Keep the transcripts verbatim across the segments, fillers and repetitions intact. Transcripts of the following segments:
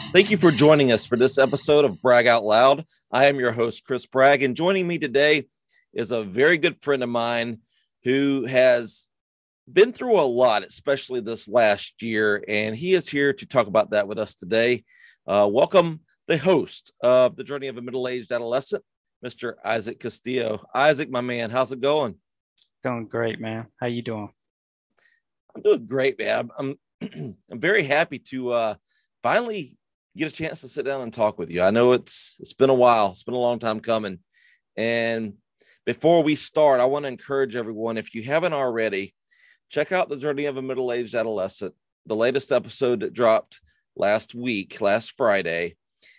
Thank you for joining us for this episode of Brag Out Loud. I am your host, Chris Bragg, and joining me today is a very good friend of mine who has been through a lot, especially this last year, and he is here to talk about that with us today. Uh, welcome the host of The Journey of a Middle-Aged Adolescent, Mister Isaac Castillo. Isaac, my man, how's it going? Doing great, man. How you doing? I'm doing great, man. I'm I'm very happy to uh, finally get a chance to sit down and talk with you. I know it's it's been a while. It's been a long time coming. And before we start, I want to encourage everyone, if you haven't already, check out The Journey of a Middle-Aged Adolescent, the latest episode that dropped last week, last Friday,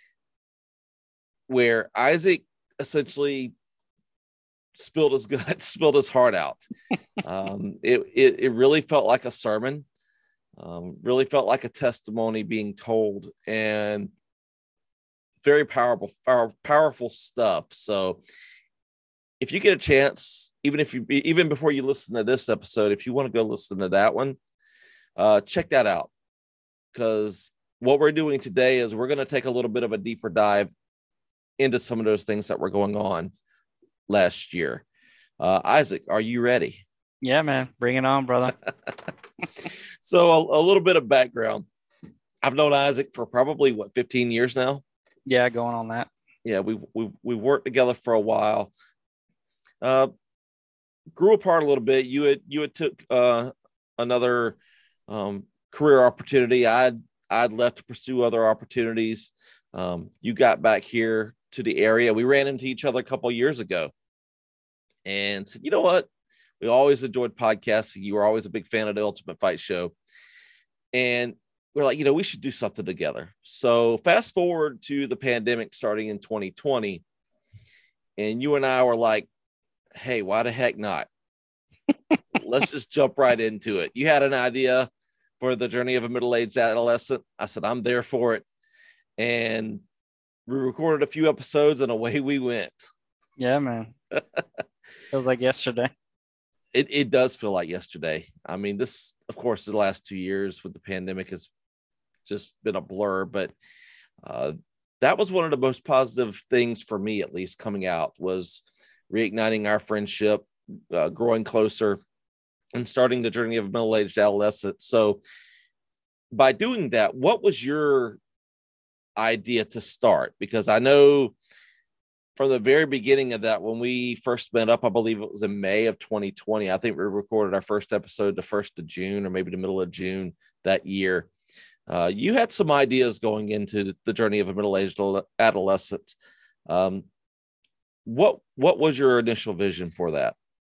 where Isaac essentially spilled his guts, spilled his heart out. um, it, it, it really felt like a sermon. Um, really felt like a testimony being told, and very powerful, power, powerful stuff. So if you get a chance, even if you, even before you listen to this episode, if you want to go listen to that one, uh, check that out. Because what we're doing today is we're going to take a little bit of a deeper dive into some of those things that were going on last year. Uh, Isaac, are you ready? Yeah, man. Bring it on, brother. So a, a little bit of background. I've known Isaac for probably, what, fifteen years now? Yeah, going on that. Yeah, we we we worked together for a while. Uh, grew apart a little bit. You had you had took uh, another um, career opportunity. I'd I'd left to pursue other opportunities. Um, you got back here to the area. We ran into each other a couple of years ago, and said, you know what? We always enjoyed podcasting. You were always a big fan of the Ultimate Fight Show. And we're like, you know, we should do something together. So fast forward to the pandemic starting in twenty twenty. And you and I were like, hey, why the heck not? Let's just jump right into it. You had an idea for The Journey of a Middle-Aged Adolescent. I said, I'm there for it. And we recorded a few episodes and away we went. Yeah, man. Feels like yesterday. It, it does feel like yesterday. I mean, this, of course, the last two years with the pandemic has just been a blur, but uh, that was one of the most positive things for me, at least, coming out, was reigniting our friendship, uh, growing closer, and starting the journey of a middle-aged adolescent. So by doing that, what was your idea to start? Because I know from the very beginning of that, when we first met up, I believe it was in May of twenty twenty. I think we recorded our first episode the first of June or maybe the middle of June that year. Uh, you had some ideas going into the journey of a middle-aged adolescent. Um, what what was your initial vision for that?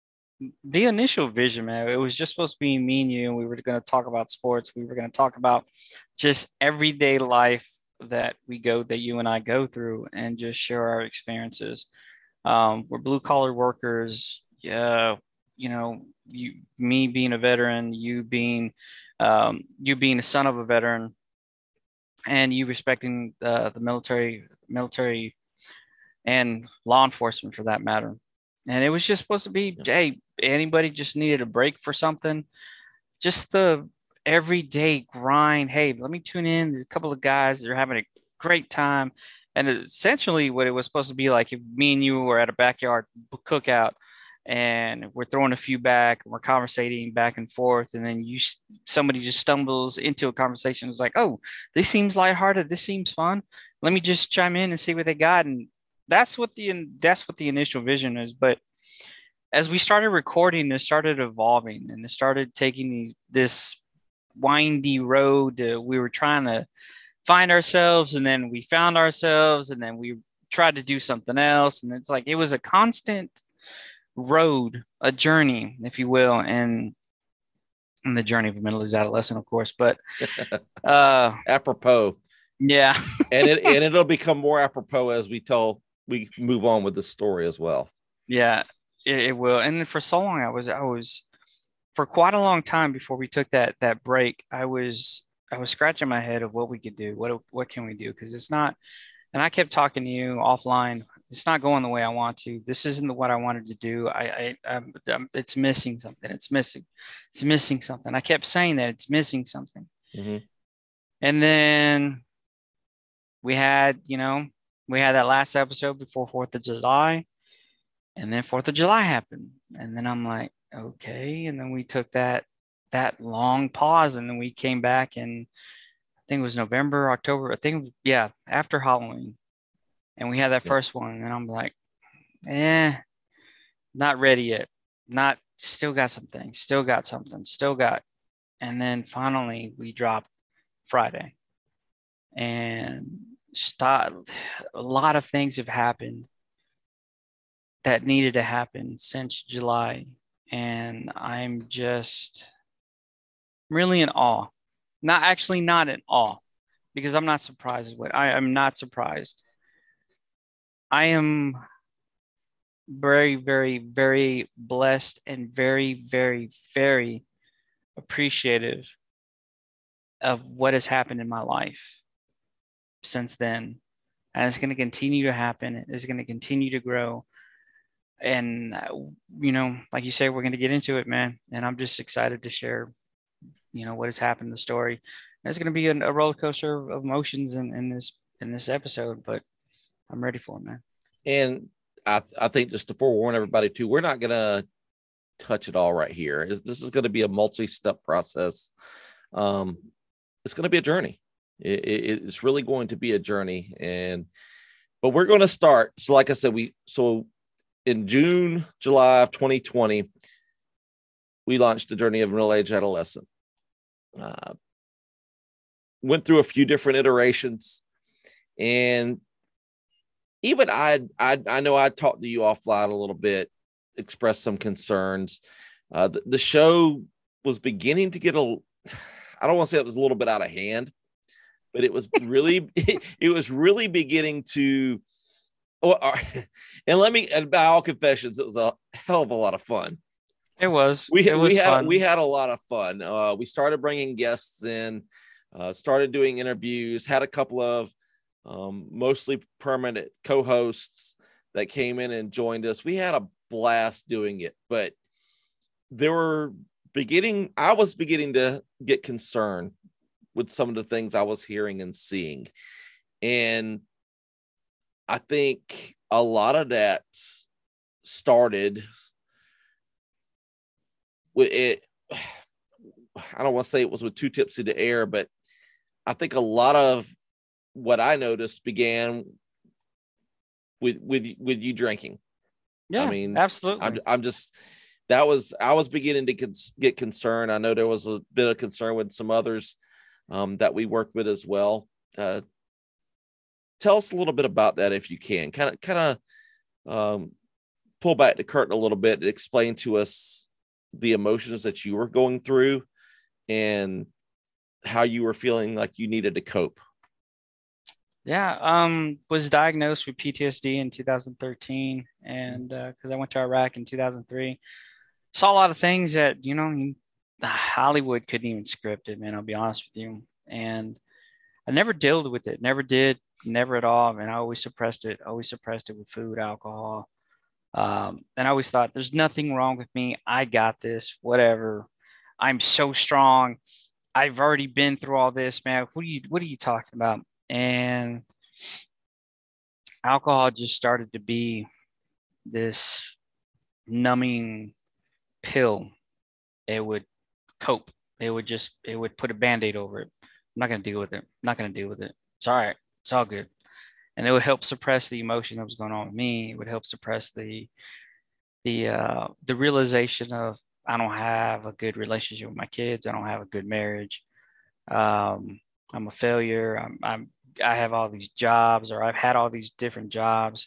The initial vision, man, it was just supposed to be me and you, and we were going to talk about sports. We were going to talk about just everyday life that we go, that you and I go through, and just share our experiences. Um, we're blue collar workers. Yeah, you know, you, me being a veteran, you being, um, you being a son of a veteran, and you respecting uh, the military, military, and law enforcement for that matter. And it was just supposed to be, hey, anybody just needed a break for something, just the everyday grind. Hey, let me tune in. There's a couple of guys that are having a great time. And essentially, what it was supposed to be like, if me and you were at a backyard cookout and we're throwing a few back, and we're conversating back and forth, and then you somebody just stumbles into a conversation. It's like, oh, this seems lighthearted. This seems fun. Let me just chime in and see what they got. And that's what the that's what the initial vision is. But as we started recording, it started evolving, and it started taking this windy road. Uh, we were trying to find ourselves, and then we found ourselves, and then we tried to do something else. And it's like, it was a constant road, a journey, if you will, and, and the journey of a middle-aged adolescent, of course. But uh, apropos, yeah, and it and it'll become more apropos as we tell we move on with the story as well. Yeah, it, it will. And for so long, I was I was for quite a long time before we took that that break. I was I was scratching my head of what we could do. What what can we do? Because it's not. And I kept talking to you offline. It's not going the way I want to. This isn't the, what I wanted to do. I, I, I'm, I'm, it's missing something. It's missing. It's missing something. I kept saying that it's missing something. Mm-hmm. And then we had, you know, we had that last episode before Fourth of July, and then Fourth of July happened, and then I'm like, okay, and then we took that that long pause, and then we came back, and I think it was November, October, I think, yeah, after Halloween, and we had that Yeah. first one, and I'm like, eh, not ready yet, not still got some things, still got something, still got, and then finally we dropped Friday, and start a lot of things have happened that needed to happen since July. And I'm just really in awe. Not actually not in awe because I'm not surprised with I am not surprised. I am very, very, very blessed and very, very, very appreciative of what has happened in my life since then. And it's going to continue to happen. It's going to continue to grow. And, uh, you know, like you say, we're going to get into it, man. And I'm just excited to share, you know, what has happened in the story. And it's going to be a, a roller coaster of emotions in, in this in this episode, but I'm ready for it, man. And I, I think just to forewarn everybody too, we're not going to touch it all right here. This is going to be a multi-step process. Um, it's going to be a journey. It, it, it's really going to be a journey. And, but we're going to start. So like I said, we, so in June, July of twenty twenty, we launched the Journey of Middle-Aged Adolescent. Uh, went through a few different iterations, and even I, I, I know I talked to you offline a little bit, expressed some concerns. Uh, the, the show was beginning to get a, I don't want to say it was a little bit out of hand, but it was really, it, it was really beginning to, oh, and let me, and by all confessions, it was a hell of a lot of fun. It was, We, it we was had, fun. we had a lot of fun. Uh, we started bringing guests in, uh, started doing interviews, had a couple of um, mostly permanent co-hosts that came in and joined us. We had a blast doing it, but there were beginning, I was beginning to get concerned with some of the things I was hearing and seeing. And I think a lot of that started with it. I don't want to say it was with Two Tips in the Air, but I think a lot of what I noticed began with with with you drinking. Yeah, I mean, absolutely. I'm I'm just that was I was beginning to cons- get concerned. I know there was a bit of concern with some others um, that we worked with as well. Uh, tell us a little bit about that if you can. Kind of kind of um, pull back the curtain a little bit and explain to us the emotions that you were going through and how you were feeling like you needed to cope. Yeah, um, was diagnosed with P T S D in two thousand thirteen, and because uh, I went to Iraq in two thousand three, saw a lot of things that you know Hollywood couldn't even script it, man. I'll be honest with you, and I never dealt with it, never did, never at all. And I always suppressed it, always suppressed it with food, alcohol, um, and I always thought there's nothing wrong with me. I got this, whatever. I'm so strong. I've already been through all this, man. What are you, what are you talking about? And alcohol just started to be this numbing pill. It would cope. It would just, it would put a band-aid over it. I'm not going to deal with it. I'm not going to deal with it. It's all right. It's all good. And it would help suppress the emotion that was going on with me. It would help suppress the, the, uh, the realization of I don't have a good relationship with my kids. I don't have a good marriage. Um, I'm a failure. I'm, I'm, I have all these jobs, or I've had all these different jobs.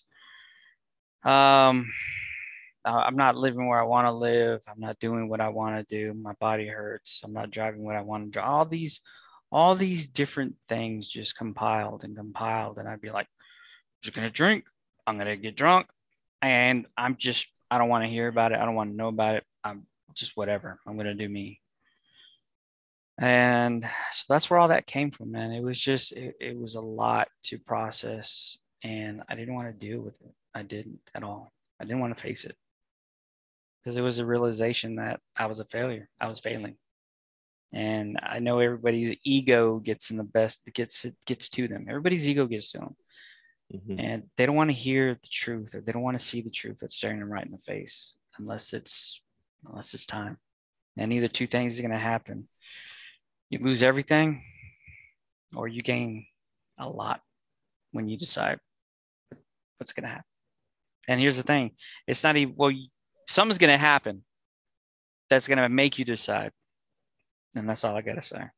Um, I'm not living where I want to live. I'm not doing what I want to do. My body hurts. I'm not driving what I want to drive. All these, all these different things just compiled and compiled. And I'd be like, I'm just gonna drink. I'm gonna get drunk, and I'm just, I don't want to hear about it. I don't want to know about it. I'm just whatever. I'm gonna do me. And so that's where all that came from, man. It was just, it, it was a lot to process, and I didn't want to deal with it. I didn't at all. I didn't want to face it because it was a realization that I was a failure. I was failing. And I know everybody's ego gets in the best, gets gets to them. Everybody's ego gets to them. Mm-hmm. And they don't want to hear the truth, or they don't want to see the truth that's staring them right in the face unless it's unless it's time. And either two things are going to happen. You lose everything, or you gain a lot when you decide what's going to happen. And here's the thing. It's not even, well, something's going to happen that's going to make you decide. And that's all I got to say.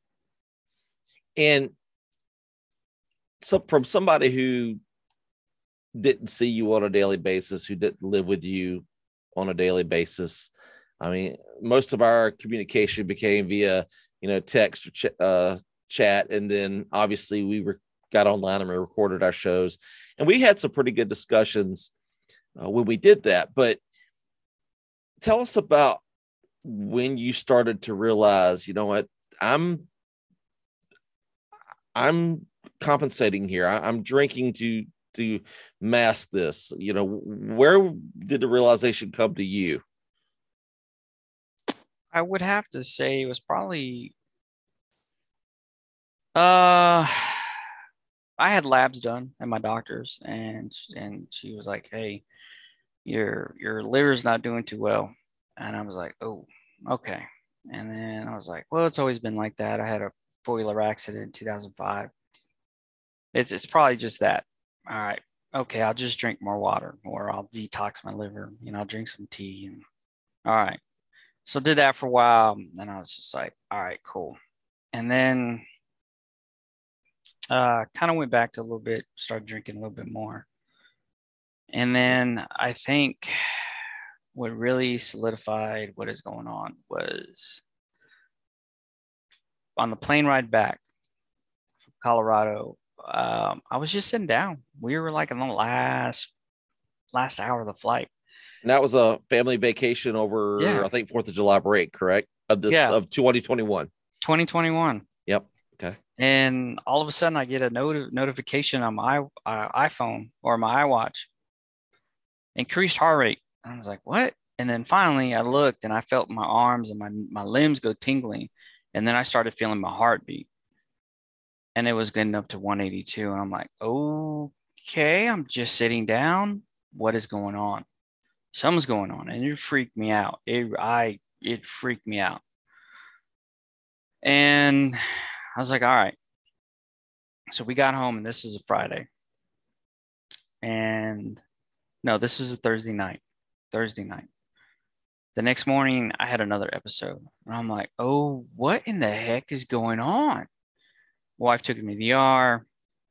And so from somebody who didn't see you on a daily basis, who didn't live with you on a daily basis, I mean, most of our communication became via, you know, text or ch- uh, chat. And then obviously we were, got online and we recorded our shows, and we had some pretty good discussions uh, when we did that. But tell us about when you started to realize, you know what, I'm, I'm compensating here. I, I'm drinking to, to mask this. You know, where did the realization come to you? I would have to say it was probably, uh, I had labs done at my doctor's, and and she was like, "Hey, your your liver's not doing too well," and I was like, "Oh, okay." And then I was like, "Well, it's always been like that. I had a four-wheeler accident in two thousand five. It's it's probably just that. All right, okay, I'll just drink more water, or I'll detox my liver. You know, I'll drink some tea, and all right." So did that for a while, and I was just like, all right, cool. And then uh, kind of went back to a little bit, started drinking a little bit more. And then I think what really solidified what is going on was on the plane ride back from Colorado. Um, I was just sitting down. We were like in the last last hour of the flight. And that was a family vacation over, yeah. I think, fourth of July break, correct? Of this, yeah. Of twenty twenty-one. twenty twenty-one. Yep. Okay. And all of a sudden I get a not- notification on my uh, iPhone or my iWatch. Increased heart rate. And I was like, what? And then finally I looked and I felt my arms and my, my limbs go tingling. And then I started feeling my heartbeat. And it was getting up to one eighty-two. And I'm like, okay, I'm just sitting down. What is going on? Something's going on, and it freaked me out. It I it freaked me out, and I was like, all right. So we got home, and this is a Friday, and no, this is a Thursday night. Thursday night. The next morning, I had another episode, and I'm like, oh, what in the heck is going on? Wife took me to the E R.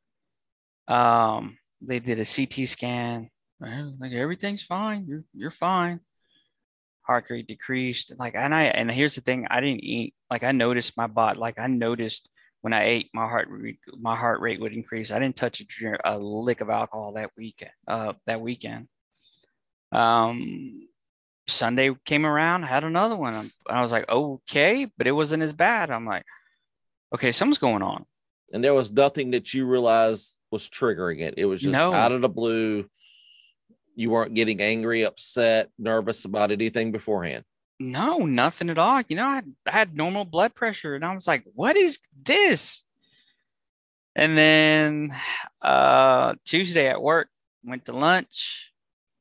Um, they did a C T scan. Like, everything's fine. You're you're fine. Heart rate decreased. Like, and I and here's the thing, I didn't eat. Like, I noticed my body. Like, I noticed when I ate, my heart rate my heart rate would increase. I didn't touch a, drink, a lick of alcohol that weekend. Uh, that weekend. Um, Sunday came around, I had another one. And I was like, okay, but it wasn't as bad. I'm like, okay, something's going on. And there was nothing that you realized was triggering it. It was just no. Out of the blue. You weren't getting angry, upset, nervous about anything beforehand? No, nothing at all. You know, I had, I had normal blood pressure, and I was like, what is this? And then uh, Tuesday at work, went to lunch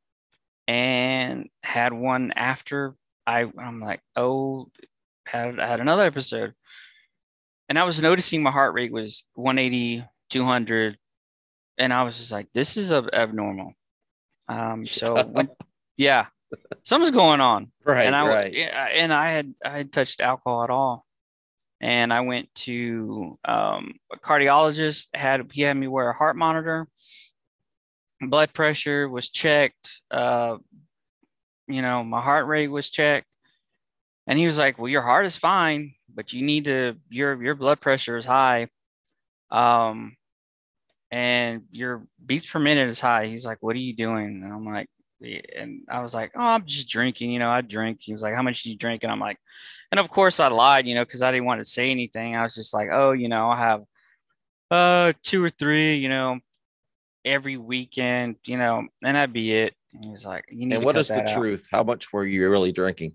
and had one after. I, I'm like, oh, had, I had another episode. And I was noticing my heart rate was one eighty, two hundred. And I was just like, this is abnormal. Um, so when, yeah, something's going on. Right. And I, right. and I had, I had touched alcohol at all. And I went to um, a cardiologist, had, he had me wear a heart monitor. Blood pressure was checked. Uh, you know, my heart rate was checked. And he was like, well, your heart is fine, but you need to, your, your blood pressure is high. Um, and your beats per minute is high. He's like, what are you doing? And I'm like, and I was like, oh, I'm just drinking. You know, I drink. He was like, how much do you drink? And I'm like, and of course I lied, you know, because I didn't want to say anything. I was just like, oh, you know, I have uh two or three, you know, every weekend, you know, and that'd be it. And he was like, you need and to what cut is the that out. truth? How much were you really drinking?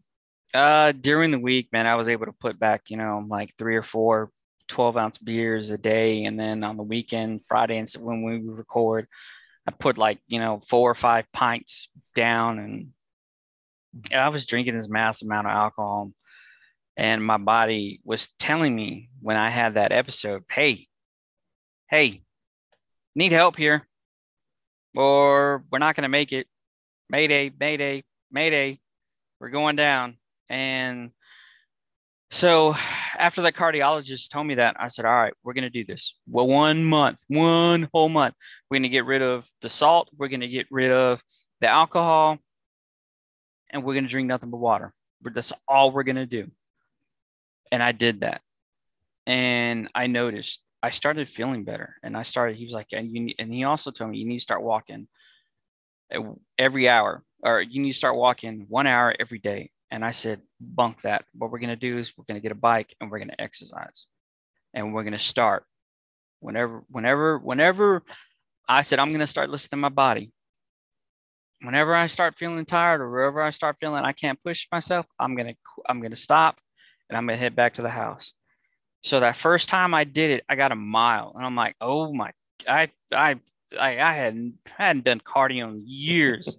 Uh, during the week, man, I was able to put back, you know, like three or four twelve ounce beers a day. And then on the weekend, Friday, and so when we record, I put like, you know, four or five pints down. And, and I was drinking this massive amount of alcohol. And my body was telling me when I had that episode, hey, hey, need help here, or we're not going to make it. Mayday, mayday, mayday. We're going down. And so after the cardiologist told me that, I said, all right, we're going to do this. Well, one month, one whole month. We're going to get rid of the salt. We're going to get rid of the alcohol. And we're going to drink nothing but water. That's all we're going to do. And I did that. And I noticed I started feeling better. And I started, he was like, and, you, and he also told me, you need to start walking every hour, or you need to start walking one hour every day. And I said, bunk that. What we're going to do is we're going to get a bike and we're going to exercise. And we're going to start whenever, whenever, whenever I said, I'm going to start listening to my body. Whenever I start feeling tired or wherever I start feeling I can't push myself, I'm going to, I'm going to stop and I'm going to head back to the house. So that first time I did it, I got a mile and I'm like, oh my, I, I, I, I hadn't, hadn't done cardio in years.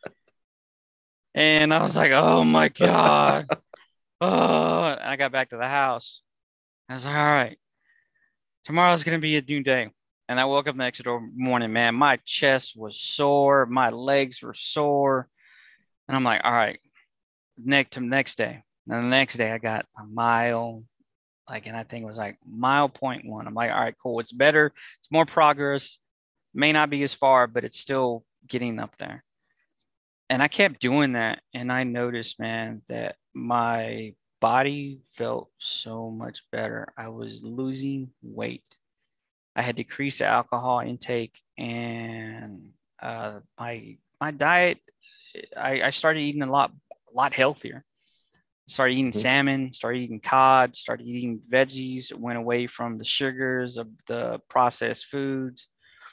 And I was like, oh my God. Oh, and I got back to the house. I was like, all right, tomorrow's going to be a new day. And I woke up the next morning, man, my chest was sore. My legs were sore. And I'm like, all right, next to next day. And the next day I got a mile, like, and I think it was like mile point one. I'm like, all right, cool. It's better. It's more progress. May not be as far, but it's still getting up there. And I kept doing that. And I noticed, man, that my body felt so much better. I was losing weight. I had decreased the alcohol intake, and uh, my my diet, I, I started eating a lot a lot healthier. Started eating Mhm. salmon, started eating cod, started eating veggies, went away from the sugars of the processed foods.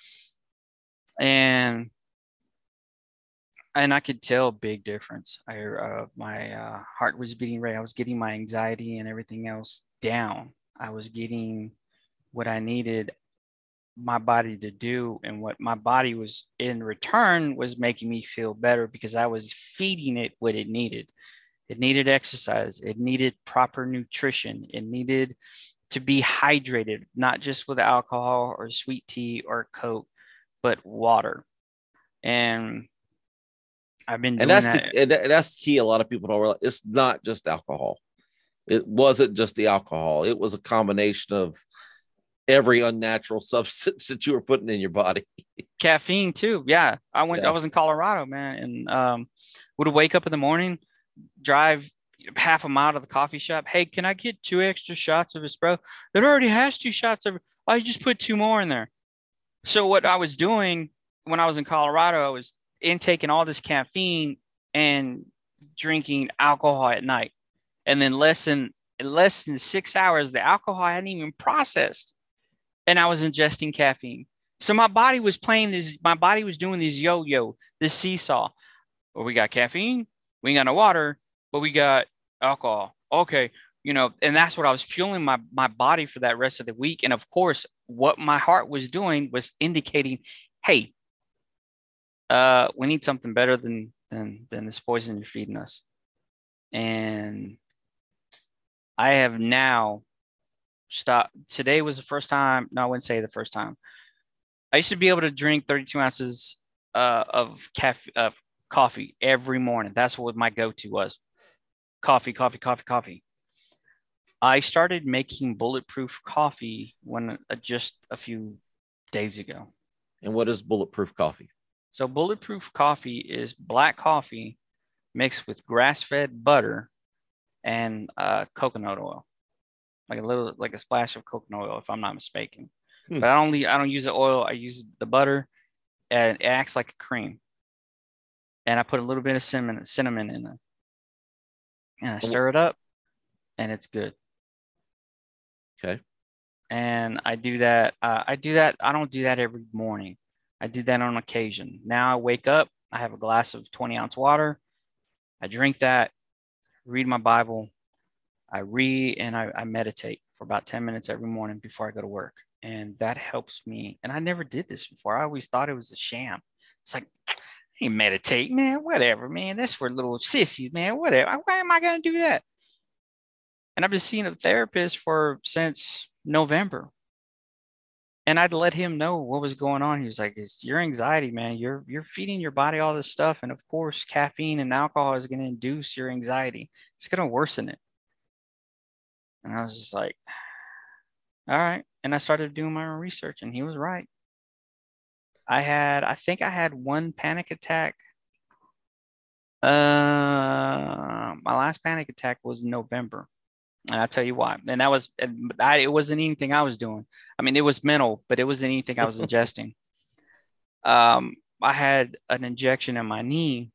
And and I could tell a big difference. I uh, my uh, heart was beating right. I was getting my anxiety and everything else down. I was getting what I needed my body to do, and what my body was in return was making me feel better because I was feeding it what it needed. It needed exercise. It needed proper nutrition. It needed to be hydrated, not just with alcohol or sweet tea or Coke, but water. And I've been And doing that's the that. and that's the key. A lot of people don't realize it's not just alcohol. It wasn't just the alcohol. It was a combination of every unnatural substance that you were putting in your body. Caffeine too. Yeah. I went, I Yeah. was in Colorado, man, and um, would wake up in the morning, drive half a mile to the coffee shop. Hey, can I get two extra shots of espresso? It already has two shots of, I just put two more in there. So what I was doing when I was in Colorado, I was intaking all this caffeine and drinking alcohol at night. And then less than less than six hours, the alcohol hadn't even processed. And I was ingesting caffeine. So my body was playing this, my body was doing this yo-yo, this seesaw. Well, we got caffeine, we ain't got no water, but we got alcohol. Okay. You know, and that's what I was fueling my my body for that rest of the week. And of course, what my heart was doing was indicating, hey, uh, we need something better than than than this poison you're feeding us. And I have now stopped. Today was the first time. No, I wouldn't say the first time. I used to be able to drink thirty-two ounces uh, of caffeine, of coffee every morning. That's what my go-to was. Coffee, coffee, coffee, coffee. I started making bulletproof coffee when uh, just a few days ago. And what is bulletproof coffee? So bulletproof coffee is black coffee mixed with grass-fed butter and uh, coconut oil, like a little, like a splash of coconut oil, if I'm not mistaken. Hmm. But I don't, I don't use the oil. I use the butter, and it acts like a cream. And I put a little bit of cinnamon, cinnamon in it, and I stir it up, and it's good. Okay. And I do that. Uh, I do that. I don't do that every morning. I do that on occasion. Now I wake up, I have a glass of twenty ounce water. I drink that, read my Bible, I read, and I, I meditate for about ten minutes every morning before I go to work. And that helps me. And I never did this before. I always thought it was a sham. It's like, hey, meditate, man, whatever, man. That's for little sissies, man, whatever. Why am I going to do that? And I've been seeing a therapist for since November. And I'd let him know what was going on. He was like, it's your anxiety, man. You're you're feeding your body all this stuff. And of course, caffeine and alcohol is going to induce your anxiety. It's going to worsen it. And I was just like, all right. And I started doing my own research, and he was right. I had, I think I had one panic attack. Uh, my last panic attack was in November. And I'll tell you why. And that was, I, it wasn't anything I was doing. I mean, it was mental, but it wasn't anything I was ingesting. Um, I had an injection in my knee,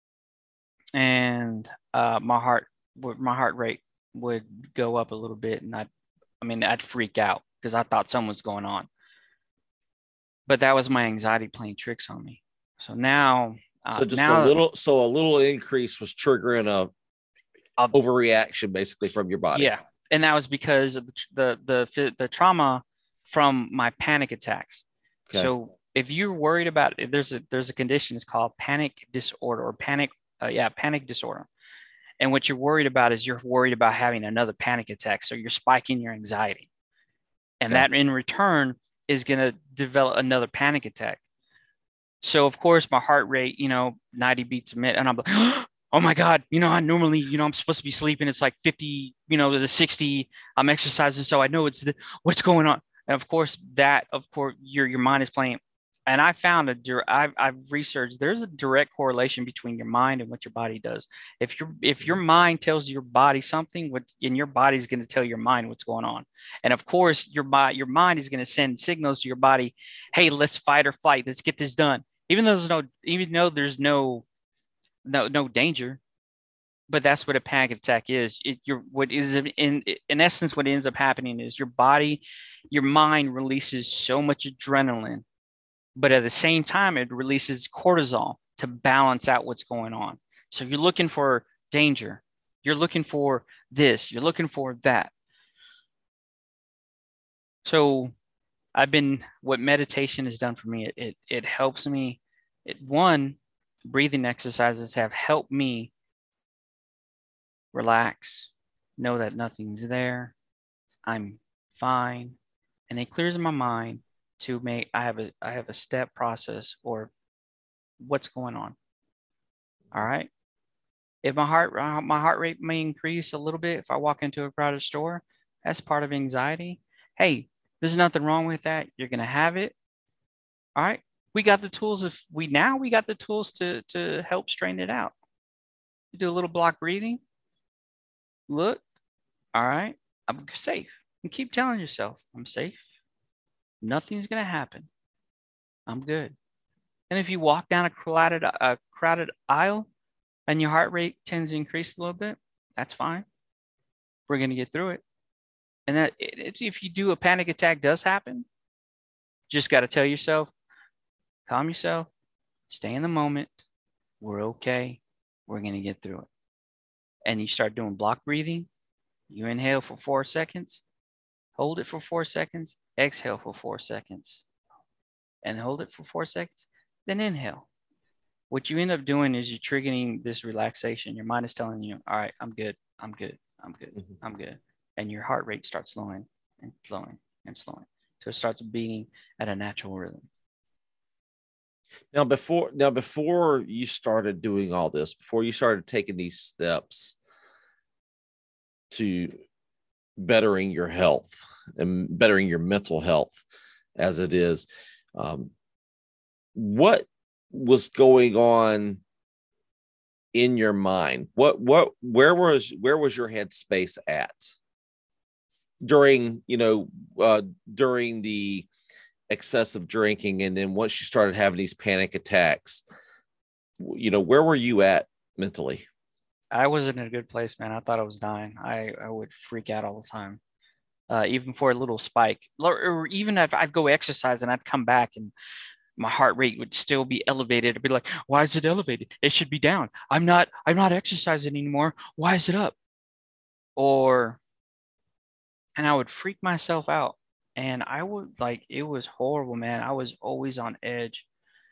and uh, my heart, my heart rate would go up a little bit, and I, I mean, I'd freak out because I thought something was going on. But that was my anxiety playing tricks on me. So now, uh, so just now, a little, so a little increase was triggering a uh, overreaction, basically, from your body. Yeah, and that was because of the the the, the trauma from my panic attacks. Okay. So if you're worried about it, there's a there's a condition, it's called panic disorder or panic, uh, yeah, panic disorder. And what you're worried about is you're worried about having another panic attack. So you're spiking your anxiety. And okay. that in return is going to develop another panic attack. So, of course, my heart rate, you know, ninety beats a minute. And I'm like, oh, my God, you know, I normally, you know, I'm supposed to be sleeping. It's like fifty, you know, to the sixty. I'm exercising. So I know it's the, what's going on. And, of course, that, of course, your your mind is playing. And I found a, I've, I've researched, there's a direct correlation between your mind and what your body does. If your if your mind tells your body something, what and your body's going to tell your mind what's going on. And of course, your body, your mind is going to send signals to your body, hey, let's fight or flight, let's get this done. Even though there's no, even though there's no, no, no danger, but that's what a panic attack is. It, you're, what is in in essence, what ends up happening is your body, your mind releases so much adrenaline. But at the same time, it releases cortisol to balance out what's going on. So you're looking for danger. You're looking for this. You're looking for that. So I've been, what meditation has done for me, it it, it helps me. It, one, breathing exercises have helped me relax, know that nothing's there. I'm fine. And it clears my mind. To make, I have a I have a step process or what's going on. All right. If my heart my heart rate may increase a little bit if I walk into a crowded store, that's part of anxiety. Hey, there's nothing wrong with that. You're gonna have it. All right. We got the tools. If we now we got the tools to to help straighten it out. You do a little block breathing. Look. All right. I'm safe. And keep telling yourself, I'm safe. Nothing's going to happen. I'm good. And if you walk down a crowded, a crowded aisle and your heart rate tends to increase a little bit, that's fine. We're going to get through it. And that if you do, a panic attack does happen, just got to tell yourself, calm yourself, stay in the moment. We're okay. We're going to get through it. And you start doing block breathing. You inhale for four seconds. Hold it for four seconds, exhale for four seconds, and hold it for four seconds, then inhale. What you end up doing is you're triggering this relaxation. Your mind is telling you, all right, I'm good, I'm good, I'm good, mm-hmm. I'm good. And your heart rate starts slowing and slowing and slowing. So it starts beating at a natural rhythm. Now, before now, before you started doing all this, before you started taking these steps to bettering your health and bettering your mental health as it is, um, what was going on in your mind? What, what, where was, where was your headspace at during, you know, uh, during the excessive drinking? And then once you started having these panic attacks, you know, where were you at mentally? I wasn't in a good place, man. I thought I was dying. I, I would freak out all the time, uh, even for a little spike. Or, or even if I'd go exercise and I'd come back and my heart rate would still be elevated. I'd be like, why is it elevated? It should be down. I'm not, I'm not exercising anymore. Why is it up? Or, and I would freak myself out. And I would like, it was horrible, man. I was always on edge.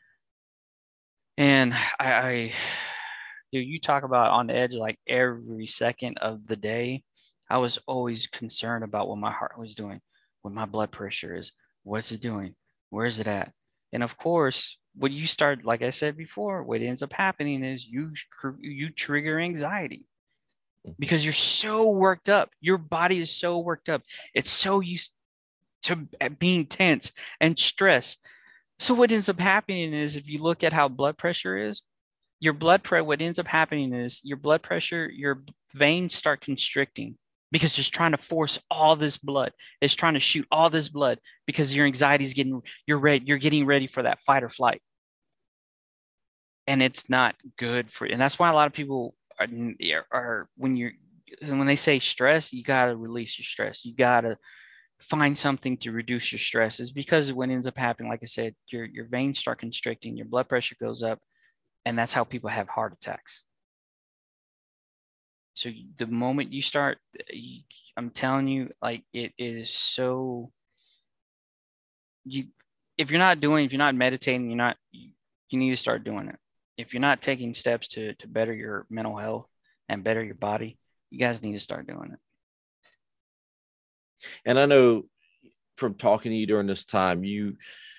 And I, I dude, you talk about on edge like every second of the day. I was always concerned about what my heart was doing, what my blood pressure is, what's it doing, where is it at? And of course, when you start, like I said before, what ends up happening is you you trigger anxiety Mhm. because you're so worked up. Your body is so worked up. It's so used to being tense and stress. So what ends up happening is if you look at how blood pressure is, your blood pressure, what ends up happening is your blood pressure, your veins start constricting because it's trying to force all this blood. It's trying to shoot all this blood because your anxiety is getting, you're ready, you're getting ready for that fight or flight. And it's not good for, and that's why a lot of people are, are when you're, when they say stress, you got to release your stress. You got to find something to reduce your stress is because what ends up happening, like I said, your, your veins start constricting, your blood pressure goes up, and that's how people have heart attacks. So the moment you start, I'm telling you, like it is so you if you're not doing, if you're not meditating, you're not you, you need to start doing it. If you're not taking steps to to better your mental health and better your body, you guys need to start doing it. And I know from talking to you during this time, you,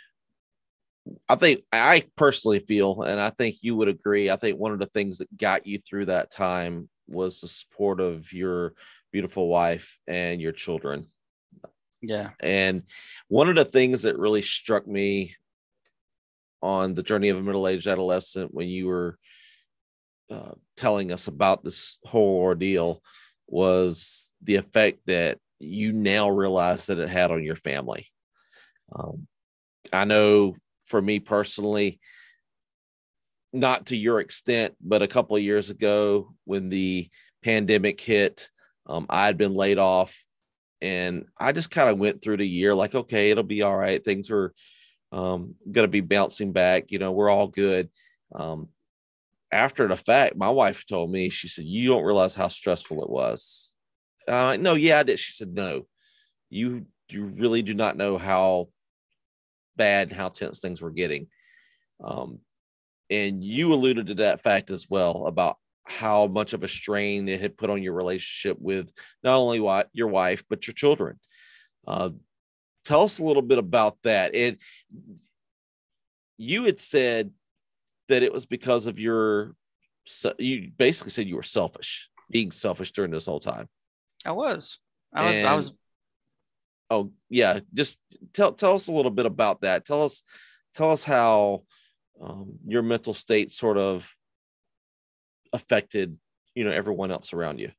I think I personally feel, and I think you would agree, I think one of the things that got you through that time was the support of your beautiful wife and your children. Yeah. And one of the things that really struck me on the journey of a middle-aged adolescent when you were uh, telling us about this whole ordeal was the effect that you now realize that it had on your family. Um, I know for me personally, not to your extent, but a couple of years ago when the pandemic hit, um, I had been laid off and I just kind of went through the year like, okay, it'll be all right. Things are um, going to be bouncing back. You know, we're all good. Um, After the fact, my wife told me, she said, you don't realize how stressful it was. Uh, no, yeah, I did. She said, no, you, you really do not know how bad and how tense things were getting. Um, and you alluded to that fact as well about how much of a strain it had put on your relationship with not only what your wife, but your children. Uh, Tell us a little bit about that. And you had said that it was because of your, you basically said you were selfish, being selfish during this whole time. I was. I was I And was oh yeah, just tell tell us a little bit about that. Tell us tell us how um, your mental state sort of affected, you know, everyone else around you.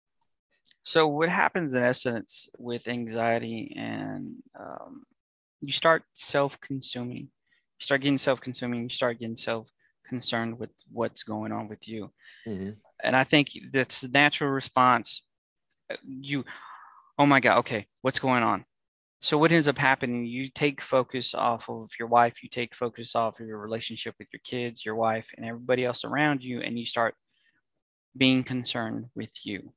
so what happens in essence with anxiety and um, you start self-consuming. You start getting self-consuming, you start getting self-concerned with what's going on with you. Mm-hmm. And I think that's the natural response. You, oh my God, okay, what's going on? So what ends up happening, you take focus off of your wife, you take focus off of your relationship with your kids, your wife, and everybody else around you, and you start being concerned with you.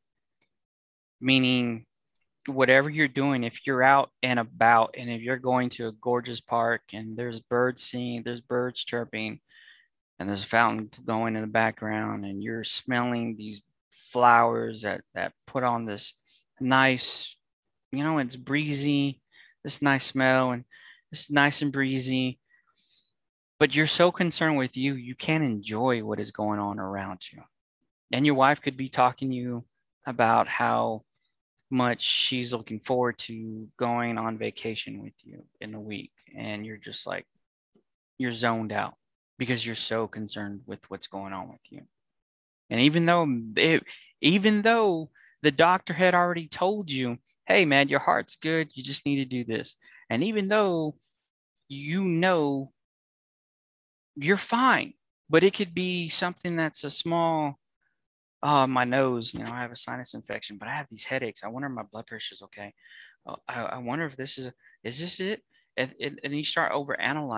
Meaning whatever you're doing, if you're out and about and if you're going to a gorgeous park and there's birds singing, there's birds chirping, and there's a fountain going in the background, and you're smelling these flowers that that put on this nice, you know, it's breezy, this nice smell, and it's nice and breezy. But you're so concerned with you, you can't enjoy what is going on around you. And your wife could be talking to you about how much she's looking forward to going on vacation with you in a week. And you're just like, you're zoned out because you're so concerned with what's going on with you. And even though it, even though the doctor had already told you, hey man, your heart's good, you just need to do this. And even though you know you're fine, but it could be something that's a small, oh, my nose, you know, I have a sinus infection, but I have these headaches. I wonder if my blood pressure is okay. Uh, I, I wonder if this is, a, is this it? And, and, and you start over analyzing.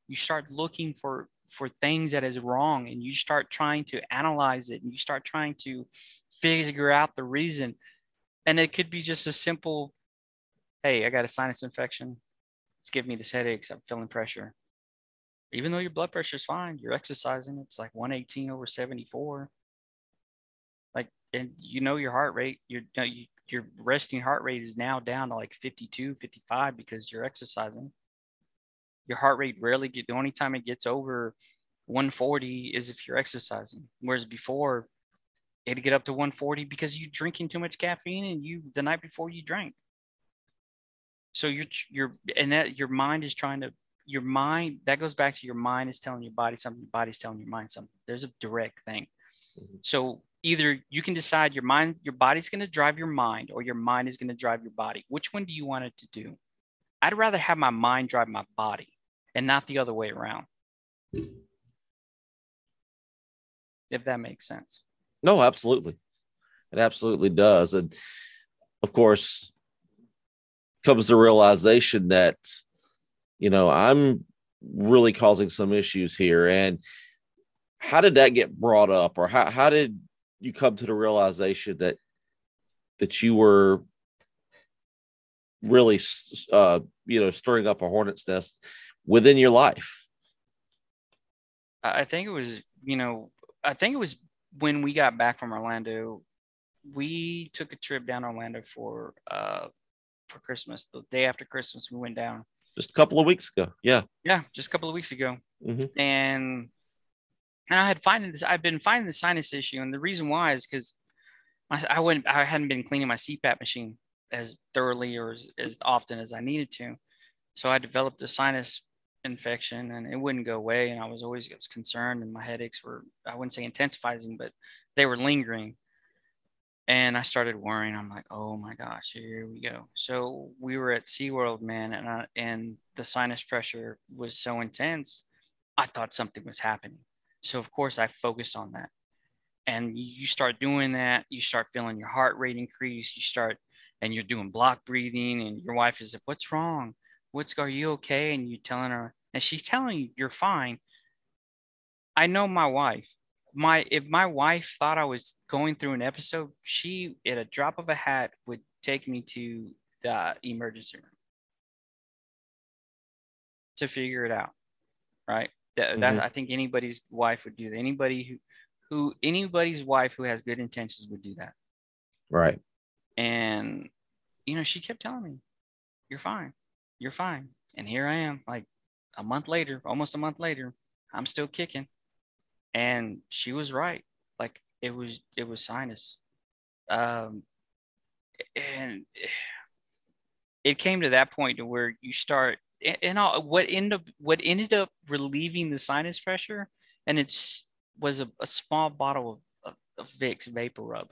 You start looking for for things that is wrong, and you start trying to analyze it, and you start trying to figure out the reason. And it could be just a simple, hey, I got a sinus infection. It's giving me this headaches. I'm feeling pressure. Even though your blood pressure is fine, you're exercising. It's like one eighteen over seventy-four. Like, and you know your heart rate, your your resting heart rate is now down to like fifty-two, fifty-five because you're exercising. Your heart rate rarely get, the only time it gets over one forty is if you're exercising. Whereas before, it'd get up to one forty because you're drinking too much caffeine and you the night before you drank. So you're you're and that your mind is trying to your mind that goes back to your mind is telling your body something, your body's telling your mind something. There's a direct thing. Mm-hmm. So either you can decide your mind, your body's going to drive your mind, or your mind is going to drive your body. Which one do you want it to do? I'd rather have my mind drive my body and not the other way around. If that makes sense. No, absolutely. It absolutely does. And of course, comes the realization that, you know, I'm really causing some issues here. And how did that get brought up? Or how, how did you come to the realization that, that you were really, uh, you know, stirring up a hornet's nest within your life? I think it was, you know, I think it was when we got back from Orlando. We took a trip down Orlando for, uh, for Christmas. The day after Christmas, we went down. Just a couple of weeks ago. Yeah. Yeah. Just a couple of weeks ago. Mm-hmm. And, and I had finding this, I've been finding the sinus issue. And the reason why is because I, I wouldn't, I hadn't been cleaning my C PAP machine as thoroughly or as, as often as I needed to. So I developed a sinus infection and it wouldn't go away. And I was always I was concerned, and my headaches were, I wouldn't say intensifying, but they were lingering. And I started worrying. I'm like, oh my gosh, here we go. So we were at SeaWorld, man, and I, and the sinus pressure was so intense, I thought something was happening. So of course I focused on that. And you start doing that, you start feeling your heart rate increase, you start, and you're doing block breathing, and your wife is like, what's wrong? What's, are you okay? And you're telling her, and she's telling you you're fine. I know my wife. My if my wife thought I was going through an episode, she at a drop of a hat would take me to the emergency room to figure it out. Right? That, mm-hmm. that I think anybody's wife would do that. Anybody who who anybody's wife who has good intentions would do that. Right. And you know, she kept telling me, you're fine. You're fine. And here I am, like a month later, almost a month later, I'm still kicking. And she was right. Like it was, it was sinus. Um, and it came to that point to where you start, and all, what ended up, what ended up relieving the sinus pressure, and it's was a, a small bottle of, of, of Vicks Vapor Rub.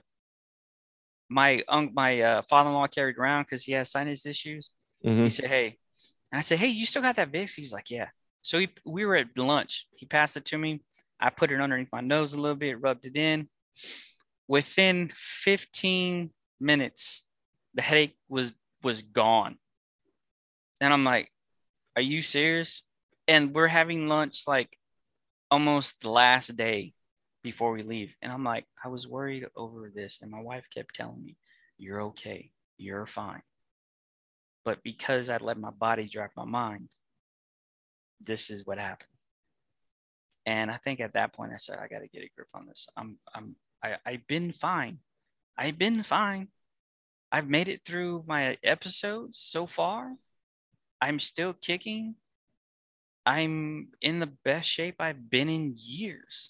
My um, my uh, father-in-law carried around because he has sinus issues. Mm-hmm. He said, "Hey," and I said, "Hey, you still got that Vicks?" He was like, "Yeah." So he, we were at lunch. He passed it to me. I put it underneath my nose a little bit, rubbed it in. Within fifteen minutes, the headache was was gone. And I'm like, are you serious? And we're having lunch like almost the last day before we leave. And I'm like, I was worried over this. And my wife kept telling me, you're okay. You're fine. But because I let my body drive my mind, this is what happened. And I think at that point I said, I got to get a grip on this. I'm, I'm, I, I've been fine. I've been fine. I've made it through my episodes so far. I'm still kicking. I'm in the best shape I've been in years.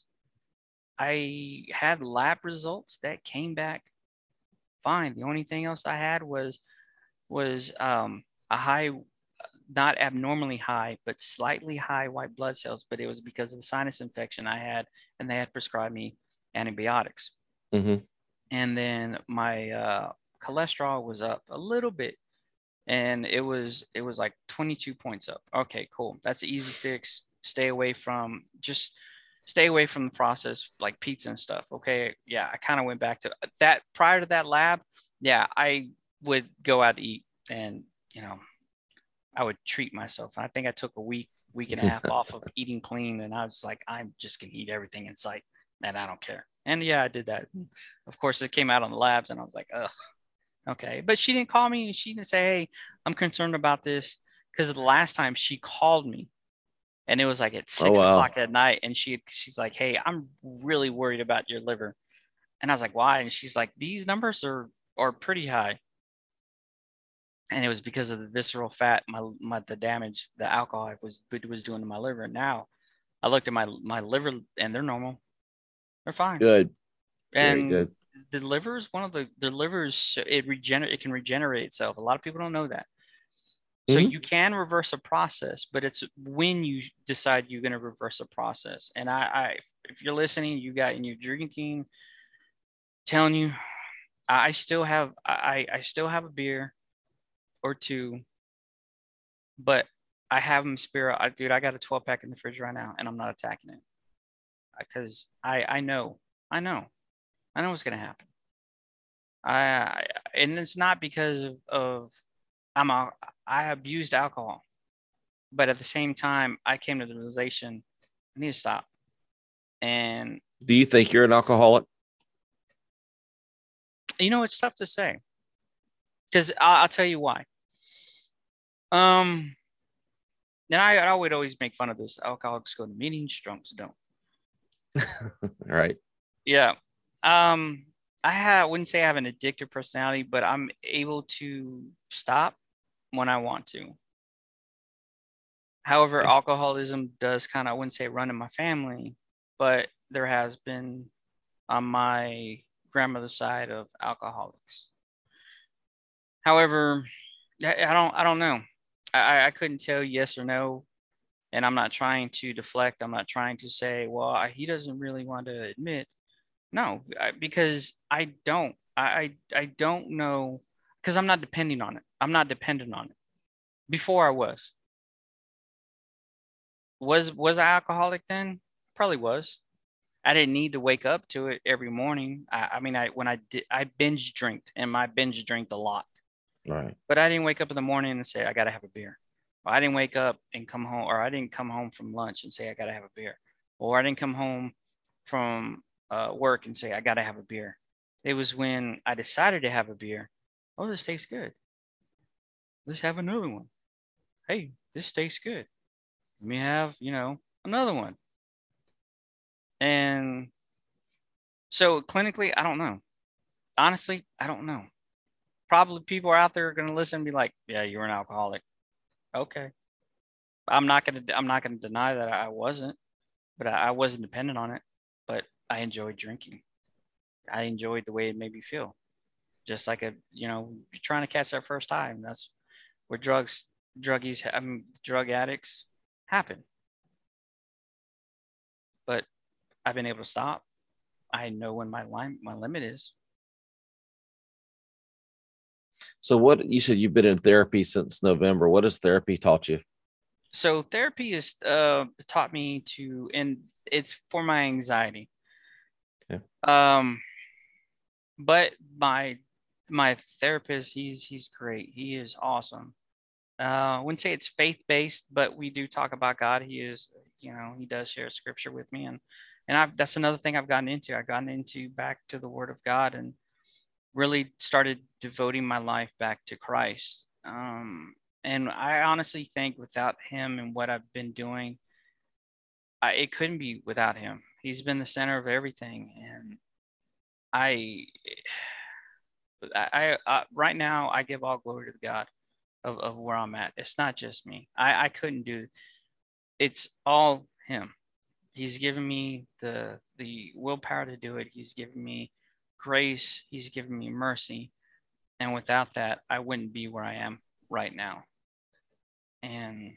I had lab results that came back fine. The only thing else I had was, was um, a high, not abnormally high, but slightly high white blood cells, but it was because of the sinus infection I had, and they had prescribed me antibiotics. Mm-hmm. And then my uh, cholesterol was up a little bit, and it was, it was like twenty-two points up. Okay, cool. That's an easy fix. Stay away from, just stay away from the processed like pizza and stuff. Okay. Yeah. I kind of went back to that prior to that lab. Yeah. I would go out to eat, and, you know, I would treat myself. I think I took a week week and a half off of eating clean, and I was like, I'm just gonna eat everything in sight, and I don't care. And yeah, I did that. And of course, it came out on the labs, and I was like, ugh, okay. But she didn't call me. She didn't say, hey, I'm concerned about this, because the last time she called me, and it was like at Oh six wow. o'clock at night, and she she's like, hey, I'm really worried about your liver. And I was like, why? And she's like, these numbers are are pretty high. And it was because of the visceral fat, my my the damage the alcohol was was doing to my liver. Now I looked at my my liver, and they're normal. They're fine. Good. Very And good. the liver is one of the the liver is it regenerate it can regenerate itself. A lot of people don't know that. So Hmm. you can reverse a process, but it's when you decide you're going to reverse a process. And I, I if you're listening, you got and you're drinking, telling you, I still have I I still have a beer or two, but I have them spare. I, dude, I got a twelve pack in the fridge right now, and I'm not attacking it because I I know I know I know what's gonna happen. I, I and it's not because of, of I'm a I abused alcohol, but at the same time, I came to the realization I need to stop. And Do you think you're an alcoholic? you know, it's tough to say because I'll, I'll tell you why. Um, and I, I would always make fun of this. Alcoholics go to meetings, drunks don't. Right. Yeah. Um, I have, wouldn't say I have an addictive personality, but I'm able to stop when I want to. However, Okay. alcoholism does kind of, I wouldn't say run in my family, but there has been on my grandmother's side of alcoholics. However, I, I don't, I don't know. I, I couldn't tell yes or no, and I'm not trying to deflect. I'm not trying to say, well, I, he doesn't really want to admit. No, I, because I don't. I, I I don't know because I'm not depending on it. I'm not dependent on it. Before I was. Was was I alcoholic then? Probably was. I didn't need to wake up to it every morning. I, I mean, I when I did, I binge drinked, and I binge drinked a lot. Right. But I didn't wake up in the morning and say I gotta have a beer. Or I didn't wake up and come home, or I didn't come home from lunch and say I gotta have a beer. Or I didn't come home from uh, work and say I gotta have a beer. It was when I decided to have a beer. Oh, this tastes good. Let's have another one. Hey, this tastes good. Let me have, you know, another one. And so clinically, I don't know. Honestly, I don't know. Probably people out there are going to listen and be like, "Yeah, you're an alcoholic." Okay, I'm not gonna I'm not gonna deny that I wasn't, but I, I wasn't dependent on it. But I enjoyed drinking. I enjoyed the way it made me feel. Just like a you know, you're trying to catch that first high, and that's where drugs, druggies, I mean, drug addicts happen. But I've been able to stop. I know when my line, my limit is. So what you said you've been in therapy since November. What has therapy taught you? So therapy has uh, taught me to, and it's for my anxiety. Yeah. Um, but my my therapist, he's he's great. He is awesome. Uh, I wouldn't say it's faith based, but we do talk about God. He is, you know, he does share scripture with me, and and I've that's another thing I've gotten into. I've gotten into back to the Word of God and really started devoting my life back to Christ. Um, and I honestly think without him and what I've been doing, I, it couldn't be without him. He's been the center of everything, and I, I, I right now I give all glory to God of, of where I'm at. It's not just me. I, I couldn't do. It's all him. He's given me the the willpower to do it. He's given me grace. He's given me mercy. And without that, I wouldn't be where I am right now. And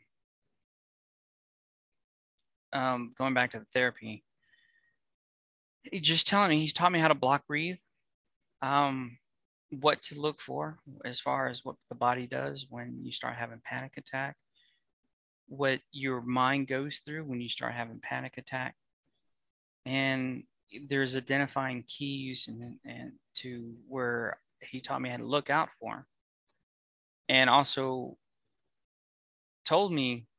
um, going back to the therapy, he just telling me, he's taught me how to block breathe, um, what to look for as far as what the body does when you start having panic attack, what your mind goes through when you start having panic attack. And there's identifying keys and, and to where he taught me how to look out for. And also told me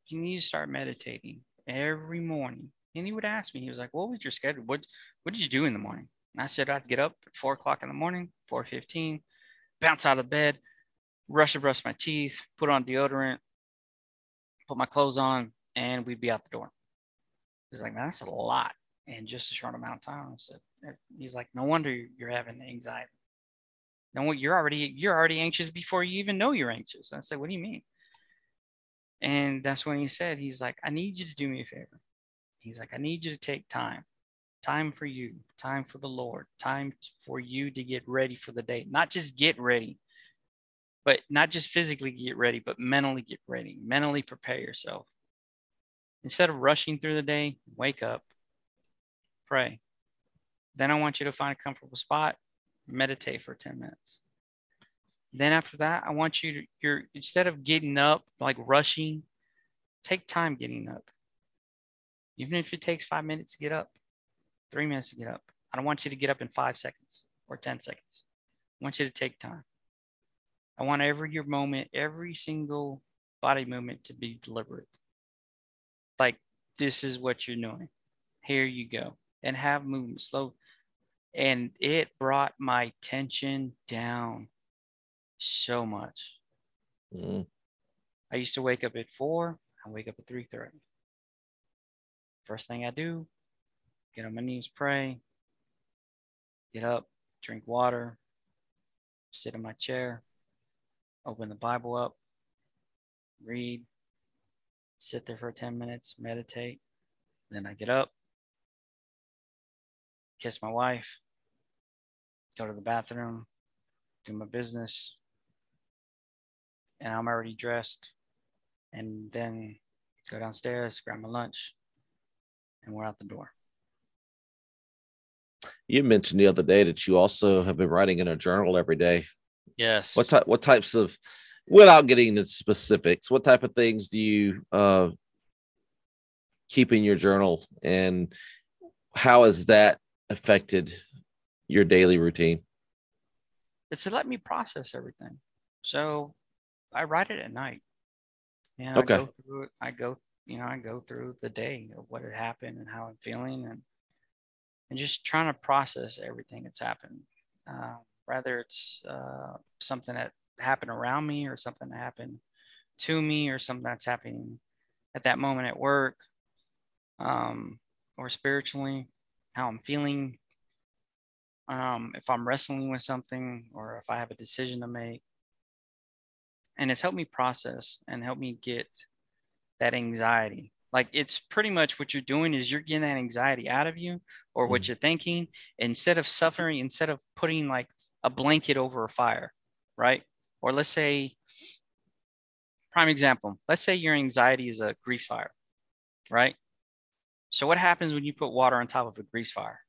you need to start meditating every morning. And he would ask me, he was like, what was your schedule? What, what did you do in the morning? And I said, I'd get up at four o'clock in the morning, four fifteen, bounce out of bed, rush to brush my teeth, put on deodorant, put my clothes on, and we'd be out the door. He's like, man, that's a lot in just a short amount of time. I said, he's like, no wonder you're having anxiety. No, you're already you're already anxious before you even know you're anxious. I said, what do you mean? And that's when he said, he's like, I need you to do me a favor. He's like, I need you to take time, time for you, time for the Lord, time for you to get ready for the day. Not just get ready, but not just physically get ready, but mentally get ready, mentally prepare yourself. Instead of rushing through the day, wake up, pray. Then I want you to find a comfortable spot, meditate for ten minutes. Then after that, I want you to, you're, instead of getting up, like rushing, take time getting up. Even if it takes five minutes to get up, three minutes to get up. I don't want you to get up in five seconds or ten seconds. I want you to take time. I want every your moment, every single body movement to be deliberate. Like, this is what you're doing. Here you go. And have movement slow. And it brought my tension down so much. Mm. I used to wake up at four. I wake up at three thirty. First thing I do, get on my knees, pray, get up, drink water, sit in my chair, open the Bible up, read, sit there for ten minutes, meditate. Then I get up, kiss my wife, go to the bathroom, do my business, and I'm already dressed, and then go downstairs, grab my lunch, and we're out the door. You mentioned the other day that you also have been writing in a journal every day. Yes. What type? What types of, without getting into specifics, what type of things do you uh, keep in your journal, and how has that affected your daily routine? It's to let me process everything. So I write it at night. And Okay. I go through it. I go, you know, I go through the day of what had happened and how I'm feeling, and and just trying to process everything that's happened. Uh, whether it's uh, something that happened around me, or something that happened to me, or something that's happening at that moment at work, um, or spiritually, how I'm feeling, um, if I'm wrestling with something, or if I have a decision to make. And it's helped me process and help me get that anxiety. Like, it's pretty much what you're doing is you're getting that anxiety out of you, or what Mm. you're thinking, instead of suffering, instead of putting like a blanket over a fire, right? Or let's say, prime example, let's say your anxiety is a grease fire, right? So what happens when you put water on top of a grease fire?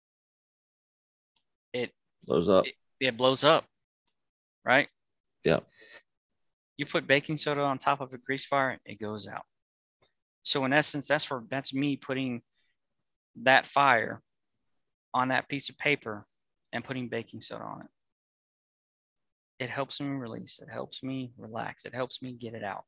It Blows up. It, it blows up, right? Yeah. You put baking soda on top of a grease fire, it goes out. So in essence, that's for that's me putting that fire on that piece of paper and putting baking soda on it. It helps me release. It helps me relax. It helps me get it out.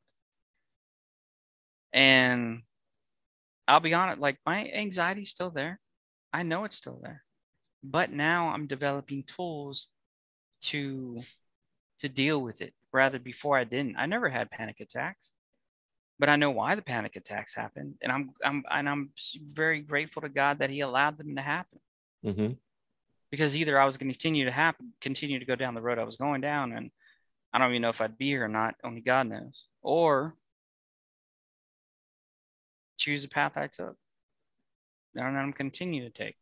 And I'll be honest, like, my anxiety is still there. I know it's still there. But now I'm developing tools to to deal with it. Rather, before I didn't. I never had panic attacks, but I know why the panic attacks happened, and I'm I'm and I'm very grateful to God that He allowed them to happen. Mm-hmm. Because either I was going to continue to happen, continue to go down the road I was going down, and I don't even know if I'd be here or not. Only God knows. Or choose the path I took, and I'm continue to take.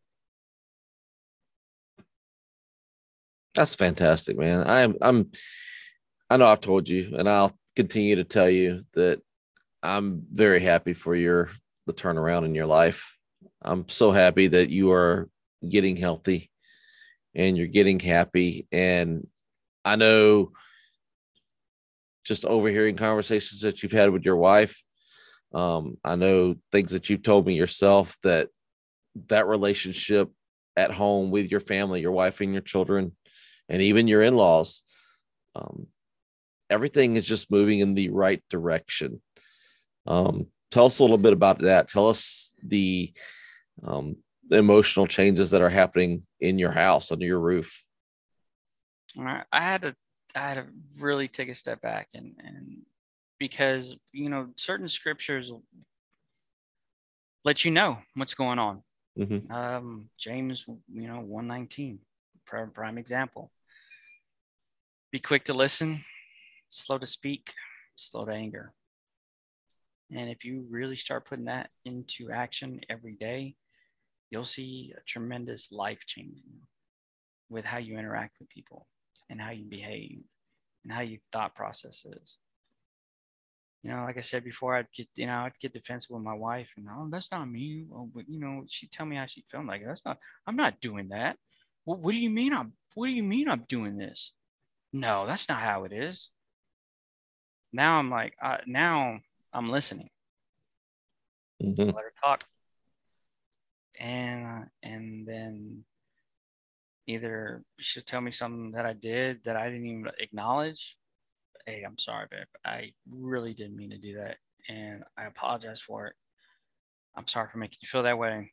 That's fantastic, man. I'm, I'm, I know I've told you, and I'll continue to tell you that I'm very happy for your, the turnaround in your life. I'm so happy that you are getting healthy and you're getting happy. And I know, just overhearing conversations that you've had with your wife, um, I know things that you've told me yourself, that that relationship at home with your family, your wife and your children, and even your in-laws, um, everything is just moving in the right direction. Um, tell us a little bit about that. Tell us the, um, the emotional changes that are happening in your house, under your roof. I I had to I had to really take a step back and and because you know certain scriptures let you know what's going on. Mm-hmm. Um, James, you know, one nineteen, prime, prime example. Be quick to listen, slow to speak, slow to anger. And if you really start putting that into action every day, you'll see a tremendous life changing with how you interact with people and how you behave and how your thought process is. You know, like I said before, I'd get, you know, I'd get defensive with my wife and, oh, that's not me. Well, but, you know, she'd tell me how she felt. Like, that's not, I'm not doing that. Well, what do you mean I'm, what do you mean I'm doing this? No, that's not how it is. Now I'm like, uh, now I'm listening. Mm-hmm. Let her talk. And, uh, and then either she'll tell me something that I did that I didn't even acknowledge. Hey, I'm sorry, babe. I really didn't mean to do that. And I apologize for it. I'm sorry for making you feel that way.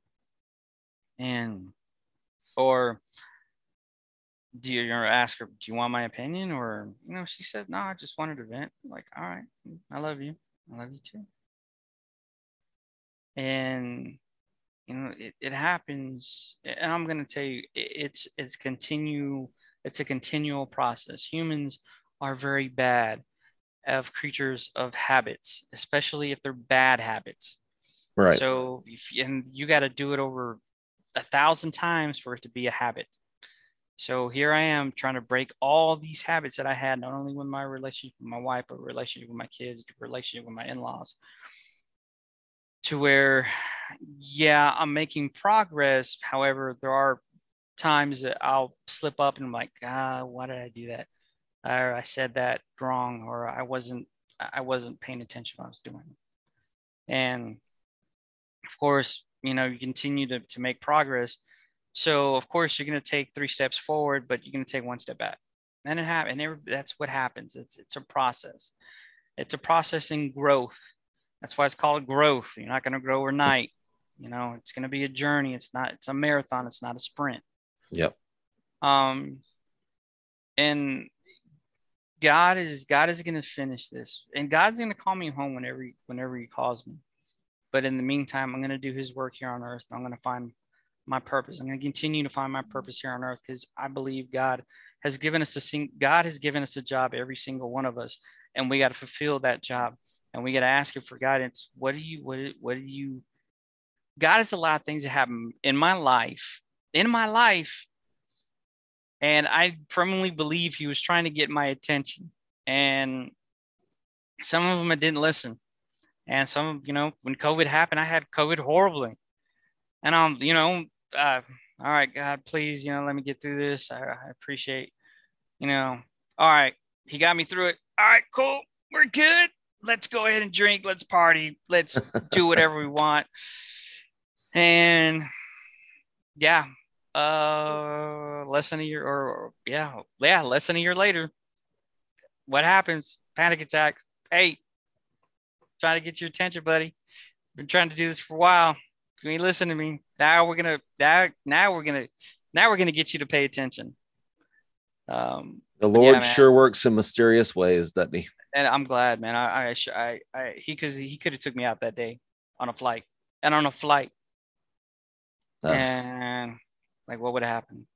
And, or do you ask her, do you want my opinion? Or, you know, she said, no, I just wanted to vent. I'm like, all right, I love you. I love you too. And, you know, it, it happens. And I'm going to tell you, it, it's, it's continue, it's a continual process. Humans are very bad of creatures of habits, especially if they're bad habits. Right. So, if, and you got to do it over a thousand times for it to be a habit. So here I am trying to break all these habits that I had, not only with my relationship with my wife, but relationship with my kids, relationship with my in-laws, to where, yeah, I'm making progress. However, there are times that I'll slip up and I'm like, ah, why did I do that? Or I said that wrong, or I wasn't, I wasn't paying attention to what I was doing. And of course, you know, you continue to, to make progress. So of course you're going to take three steps forward, but you're going to take one step back. And it happens. And that's what happens. It's, it's a process. It's a process in growth. That's why it's called growth. You're not going to grow overnight. You know, it's going to be a journey. It's not, it's a marathon. It's not a sprint. Yep. Um, and God is, God is going to finish this, and God's going to call me home whenever, he, whenever he calls me. But in the meantime, I'm going to do his work here on earth. I'm going to find my purpose. I'm going to continue to find my purpose here on earth because I believe God has given us a sing- God has given us a job, every single one of us, and we got to fulfill that job. And we got to ask him for guidance. What do you, what, what do you, God has allowed things to happen in my life, in my life. And I firmly believe he was trying to get my attention. And some of them I didn't listen. And some, you know, when COVID happened, I had COVID horribly. And I'm, you know, uh, all right, God, please, you know, let me get through this. I, I appreciate, you know, all right, he got me through it. All right, cool. We're good. Let's go ahead and drink. Let's party. Let's do whatever we want. And yeah, uh, less than a year, or, or yeah, yeah, less than a year later, what happens? Panic attacks. Hey, trying to get your attention, buddy. Been trying to do this for a while. You ain't listen to me. Now we're gonna now now we're gonna now we're gonna get you to pay attention. Um, The but yeah, Lord man, sure works in mysterious ways, doesn't he? and I'm glad, man. I I I, I he because he could have took me out that day on a flight and on a flight, Uh, and like what would have happened?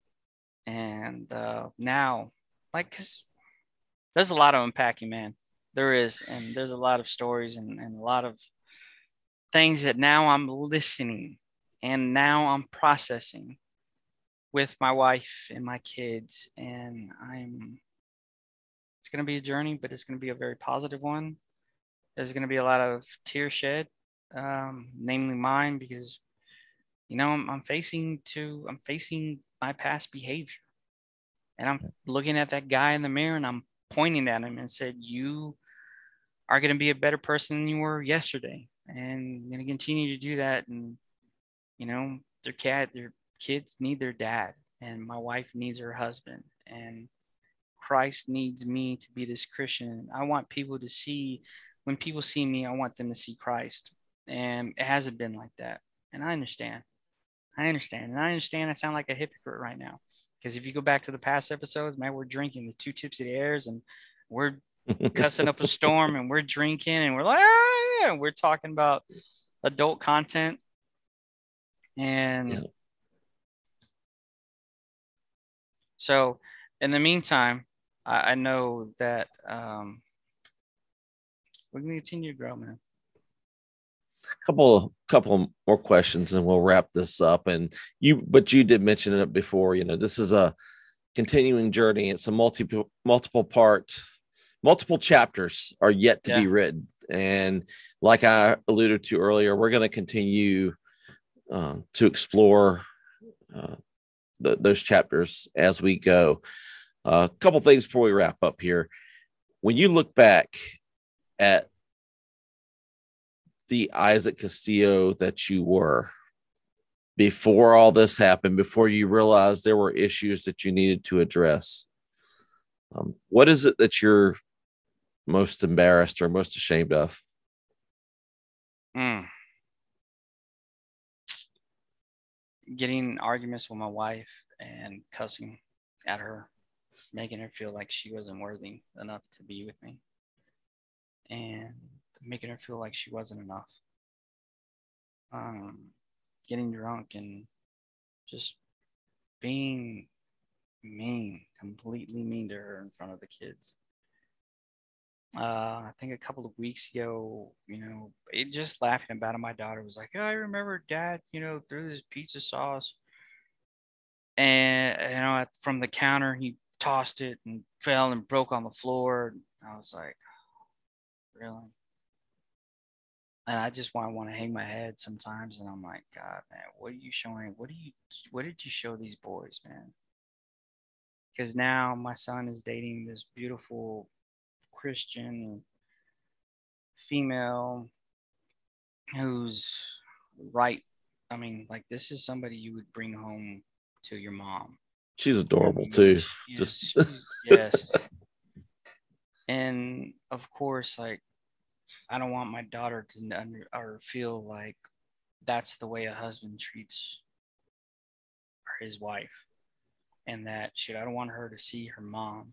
And uh, now, like, cause there's a lot of unpacking, man. There is, and there's a lot of stories and, and a lot of things that now I'm listening and now I'm processing with my wife and my kids. And I'm, it's going to be a journey, but it's going to be a very positive one. There's going to be a lot of tears shed, um, namely mine, because, you know, I'm, I'm facing to, I'm facing my past behavior. And I'm looking at that guy in the mirror and I'm pointing at him and said, you are going to be a better person than you were yesterday. And I'm going to continue to do that. And, you know, their cat, their kids need their dad, and my wife needs her husband, and Christ needs me to be this Christian. I want people to see when people see me, I want them to see Christ. And it hasn't been like that. And I understand. I understand. And I understand I sound like a hypocrite right now. Because if you go back to the past episodes, man, we're drinking the two tipsy airs and we're cussing up a storm and we're drinking and we're like, ah, yeah, we're talking about adult content. And yeah. So in the meantime, I, I know that um, we're going to continue to grow, man. Couple, couple more questions and we'll wrap this up. And you, but you did mention it before, you know, this is a continuing journey. It's a multiple, multiple part, multiple chapters are yet to yeah. be written. And like I alluded to earlier, we're going to continue uh, to explore uh, the, those chapters as we go. A uh, couple things before we wrap up here. When you look back at the Isaac Castillo that you were before all this happened, before you realized there were issues that you needed to address, um, what is it that you're most embarrassed or most ashamed of? Mm. Getting arguments with my wife and cussing at her, making her feel like she wasn't worthy enough to be with me, and making her feel like she wasn't enough. Um, getting drunk and just being mean, completely mean to her in front of the kids. Uh, I think a couple of weeks ago, you know, it just laughing about it. My daughter was like, oh, I remember Dad, you know, threw this pizza sauce and, you know, from the counter, he tossed it and fell and broke on the floor. I was like, really? And I just want to want to hang my head sometimes. And I'm like, God, man, what are you showing? What do you, what did you show these boys, man? Because now my son is dating this beautiful Christian female who's right. I mean, like, this is somebody you would bring home to your mom. She's adorable I mean, too. She Just is, yes. And of course, like, I don't want my daughter to under, or feel like that's the way a husband treats his wife, and that shit. I don't want her to see her mom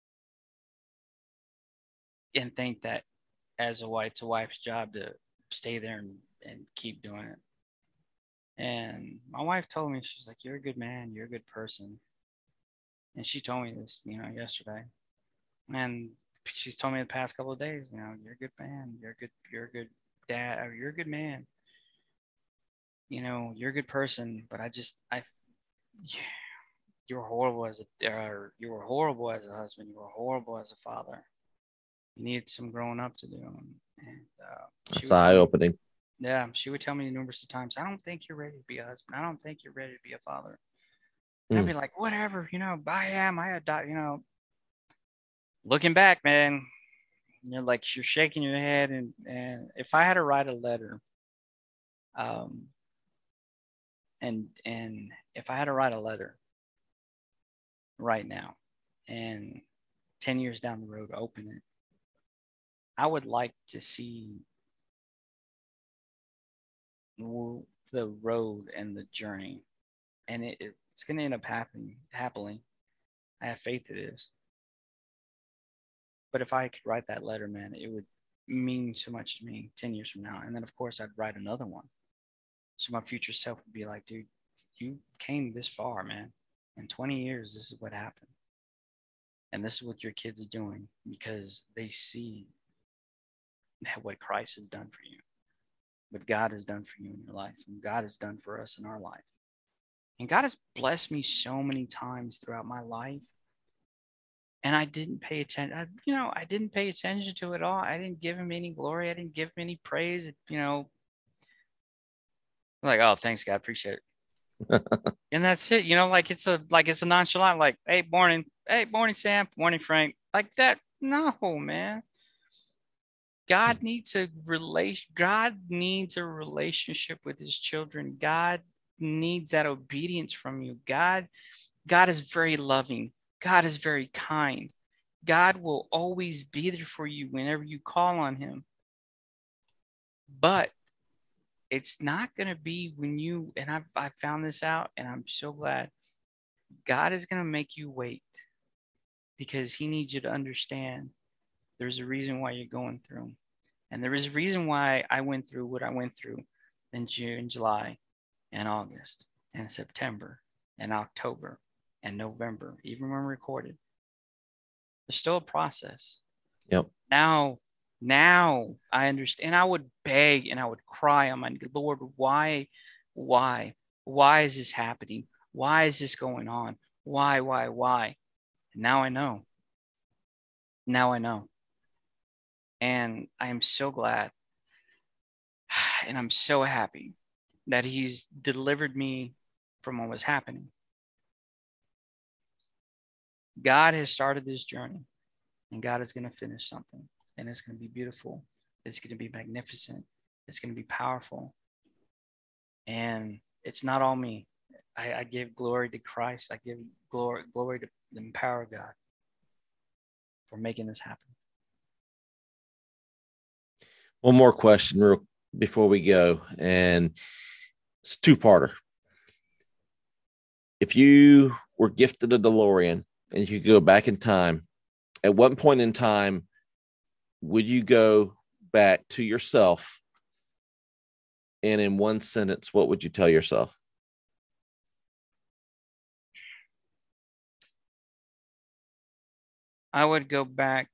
and think that as a wife, it's a wife's job to stay there and, and keep doing it. And my wife told me, she's like, you're a good man, you're a good person. And she told me this, you know, yesterday. And she's told me the past couple of days, you know, you're a good man, you're a good, you're a good dad, or you're a good man. You know, you're a good person, but I just, I, yeah, you were horrible as a, or you were horrible as a husband, you were horrible as a father. You needed some growing up to do. And uh, that's eye-opening. Yeah, she would tell me numerous of times, I don't think you're ready to be a husband. I don't think you're ready to be a father. And mm. I'd be like, whatever, you know, I am, I adopt, you know. Looking back, man, you're like, you're shaking your head. And, and if I had to write a letter, um, and, and if I had to write a letter right now and ten years down the road, open it, I would like to see the road and the journey, and it, it's going to end up happening happily. I have faith it is. But if I could write that letter, man, it would mean so much to me ten years from now. And then, of course, I'd write another one. So my future self would be like, dude, you came this far, man. In twenty years, this is what happened. And this is what your kids are doing because they see what Christ has done for you, what God has done for you in your life, and God has done for us in our life. And God has blessed me so many times throughout my life. And I didn't pay attention. I, you know, I didn't pay attention to it all. I didn't give him any glory. I didn't give him any praise. You know, like, oh, thanks, God, appreciate it. And that's it. You know, like it's a like it's a nonchalant. Like, hey, morning, hey, morning, Sam, morning, Frank. Like that. No, man. God needs a relation. God needs a relationship with his children. God needs that obedience from you. God, God is very loving. God is very kind. God will always be there for you whenever you call on him. But it's not going to be when you, and I've, I found this out, and I'm so glad. God is going to make you wait because he needs you to understand there's a reason why you're going through. And there is a reason why I went through what I went through in June, July, and August, and September, and October, and November, even when recorded. There's still a process. Yep. Now, now I understand. I would beg and I would cry on my Lord, why, why, why is this happening? Why is this going on? Why, why, why? And now I know. Now I know. And I am so glad. And I'm so happy that he's delivered me from what was happening. God has started this journey, and God is going to finish something, and it's going to be beautiful. It's going to be magnificent. It's going to be powerful. And it's not all me. I, I give glory to Christ. I give glory, glory to the power of God for making this happen. One more question real before we go, and it's a two-parter. If you were gifted a DeLorean and you could go back in time, at what point in time would you go back to yourself? And in one sentence, what would you tell yourself? I would go back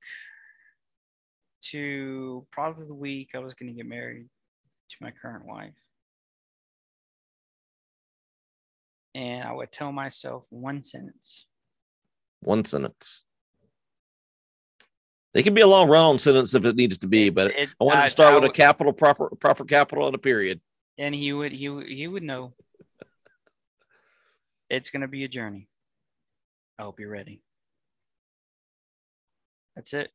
to probably the week I was going to get married to my current wife. And I would tell myself one sentence. One sentence. They can be a long run on sentence if it needs to be, It- but it- I want I- to start I with a would- capital, proper, proper capital and a period. And he would, he would, he would know. It's going to be a journey. I hope you're ready. That's it.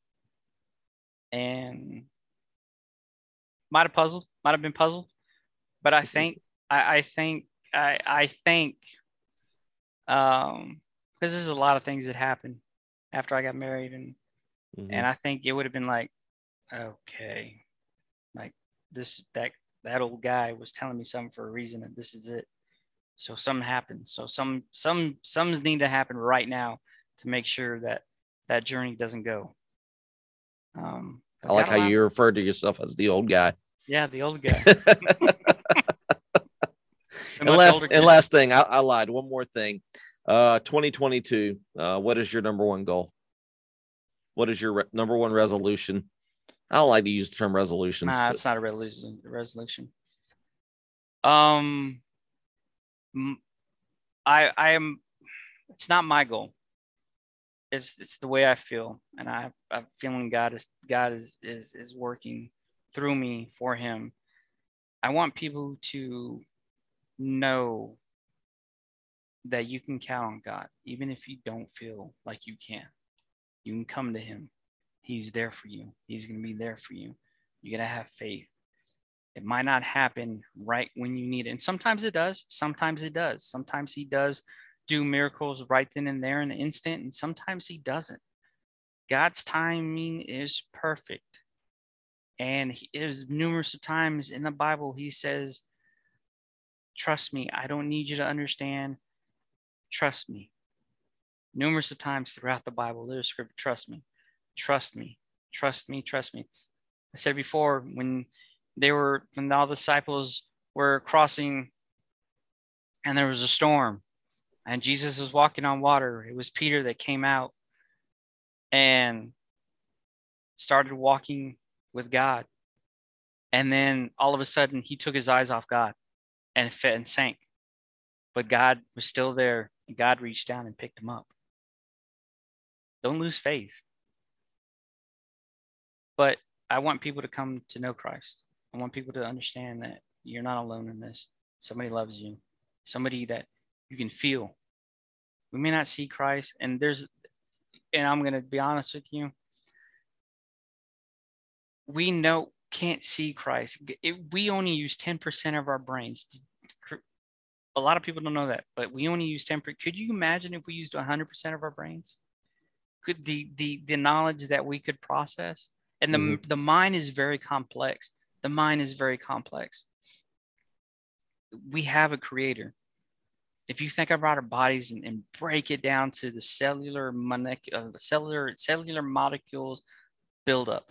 And might have puzzled, might have been puzzled, but I think, I, I think, I, I think, um, because there's a lot of things that happened after I got married, and Mhm. and I think it would have been like, okay, like this, that, that old guy was telling me something for a reason, and this is it. So something happened. So some, some, some's need to happen right now to make sure that that journey doesn't go. Um, I like how you referred to yourself as the old guy. Yeah, the old guy. and last, and last thing, I, I lied. One more thing. Uh, twenty twenty-two. Uh, what is your number one goal? What is your re- number one resolution? I don't like to use the term resolutions. Nah, but... it's not a resolution. Resolution. Um, I, I am. It's not my goal. It's it's the way I feel, and I I'm feeling God is God is is is working through me for Him. I want people to know that you can count on God, even if you don't feel like you can. You can come to Him. He's there for you. He's going to be there for you. You got to have faith. It might not happen right when you need it. And sometimes it does. Sometimes it does. Sometimes He does do miracles right then and there in an instant. And sometimes He doesn't. God's timing is perfect. And there's numerous times in the Bible, He says, trust me. I don't need you to understand. Trust me. Numerous of times throughout the Bible, there's scripture, trust me, trust me, trust me, trust me. I said before, when they were, when all the disciples were crossing and there was a storm and Jesus was walking on water, it was Peter that came out and started walking with God. And then all of a sudden he took his eyes off God and fit and sank. But God was still there, and God reached down and picked him up. Don't lose faith. But I want people to come to know Christ. I want people to understand that you're not alone in this. Somebody loves you. Somebody that you can feel. We may not see Christ, and there's, and I'm going to be honest with you. We know, can't see Christ. It, we only use ten percent of our brains. A lot of people don't know that, but we only use ten percent. Could you imagine if we used one hundred percent of our brains? Could the the the knowledge that we could process? And the, mm-hmm. the mind is very complex. The mind is very complex. We have a creator. If you think about our bodies and, and break it down to the cellular monec- uh, cellular cellular molecules buildup,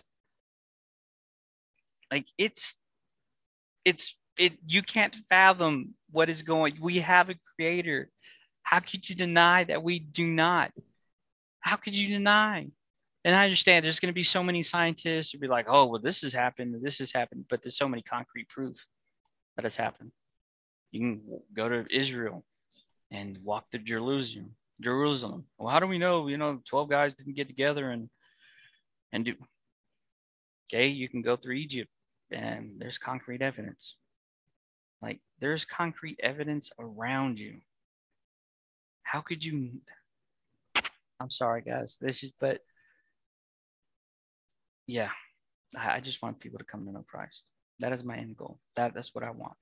like it's it's it you can't fathom what is going. We have a creator. How could you deny that we do not? How could you deny? And I understand there's going to be so many scientists who be like, oh, well, this has happened, this has happened, but there's so many concrete proof that has happened. You can go to Israel and walk to Jerusalem. Jerusalem. Well, how do we know? You know, twelve guys didn't get together and and do. Okay, you can go through Egypt, and there's concrete evidence. Like there's concrete evidence around you. How could you? I'm sorry, guys. This is, but yeah, I just want people to come to know Christ. That is my end goal. That that's what I want.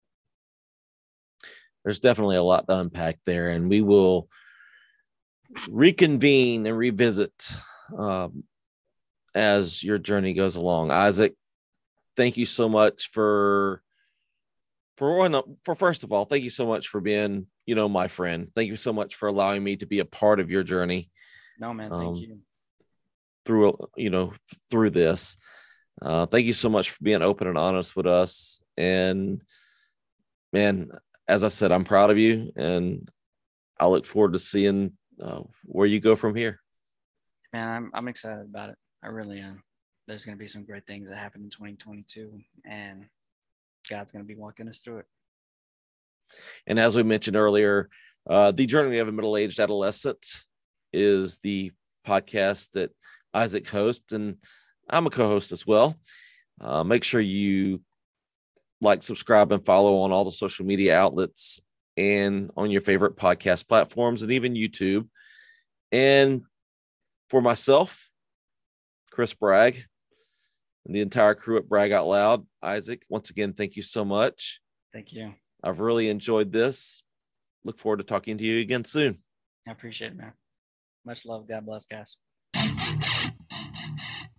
There's definitely a lot to unpack there, and we will reconvene and revisit um, as your journey goes along. Isaac, thank you so much for for one for first of all, thank you so much for being, you know, my friend. Thank you so much for allowing me to be a part of your journey. No, man, thank um, you. Through, you know, through this. Uh, thank you so much for being open and honest with us. And man, as I said, I'm proud of you, and I look forward to seeing uh, where you go from here. Man, I'm I'm excited about it. I really am. There's going to be some great things that happen in twenty twenty-two, and God's going to be walking us through it. And as we mentioned earlier, uh, The Journey of a Middle-Aged Adolescent is the podcast that Isaac hosts, and I'm a co-host as well. Uh, make sure you like, subscribe, and follow on all the social media outlets and on your favorite podcast platforms and even YouTube. And for myself, Chris Bragg, and the entire crew at Bragg Out Loud, Isaac, once again, thank you so much. Thank you. I've really enjoyed this. Look forward to talking to you again soon. I appreciate it, man. Much love. God bless, guys.